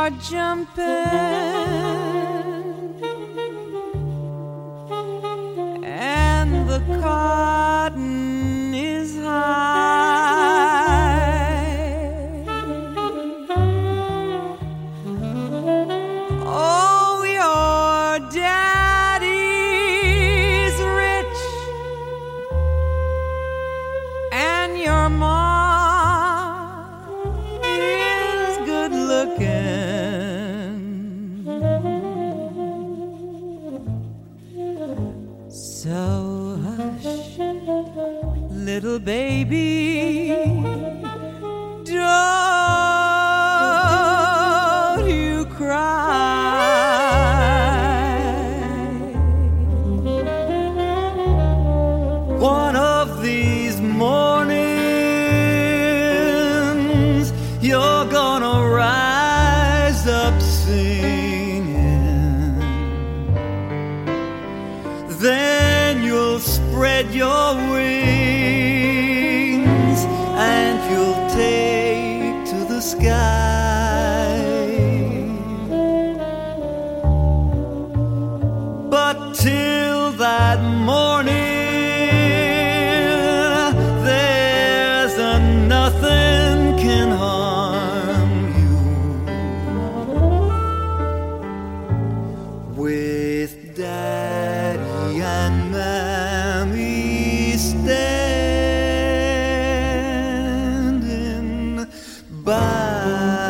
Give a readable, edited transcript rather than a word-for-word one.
are jumping, and the cotton is high. Oh, your daddy's rich, and your mom is good looking. So hush, little baby, don't you cry. One of these mornings you're gonna rise up singing. Then you'll spread your wings and you'll take to the sky. But till that morning, there's nothing can harm you. With Daddy and Mammy standing by.